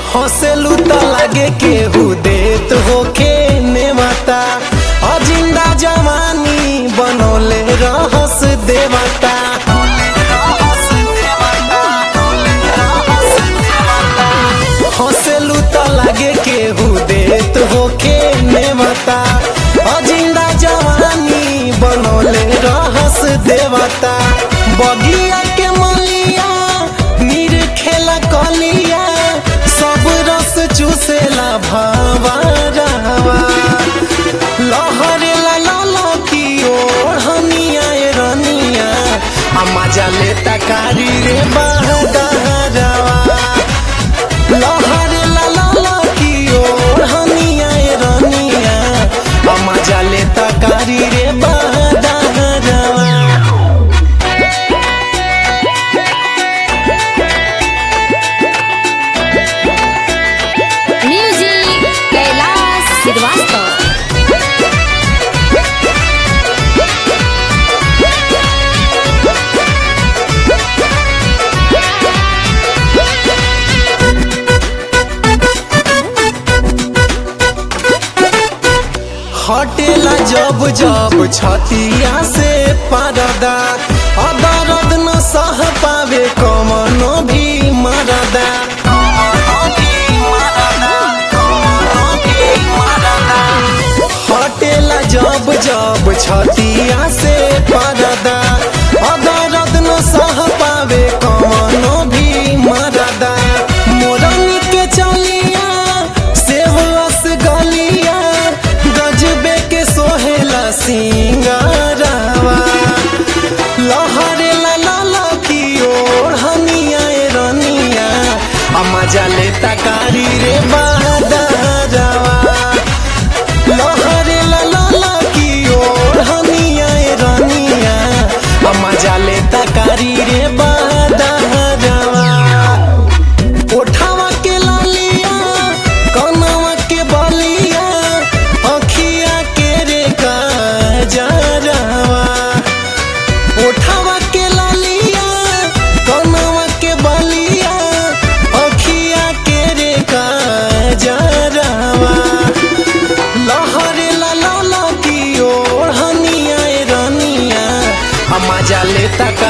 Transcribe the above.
हंसेलू त लागे केहू देत होखे नेवता अजिंदा जवानी बनोले रहस देवता। हंसेलू त लागे केहू देत होखे नेवता अजिंदा जवानी बनोले रहस देवता। बगिया के मलिया नीर खेला कलिया सब रस चूसेला भावा लहरेला ललकी ओढ़निया रनिया आ मजा लेता कारी रे बहदहरवा। लहरेला ललकी ओढ़निया रनिया आ मजा लेता कारी रे बहदहरवा। हटेला जब जब छतिया से परदा दर्द न सह पावे कमनो भी मरदा। हटेला जब जब छतिया से परदा दर्द न सह पावे कमनो भी मरदा। मोरनी के चलिया सेवस गलिया गजबे के सोहेला सिंगारवा। लहरेला ललकी ओढ़निया रनिया आ मजा लेता कारी रे बहदहरवा। लहरेला ललकी ओढ़निया रनिया आ मजा लेता कारी रे बहदहरवा। ओठावा के लालिया कनवा के बलिया अखिया के रे काजरवा। ओठावा के लालिया कनवा के बलिया अखिया के रे काजरवा। लहरेला ललकी ओढ़निया रनिया आ मजा लेता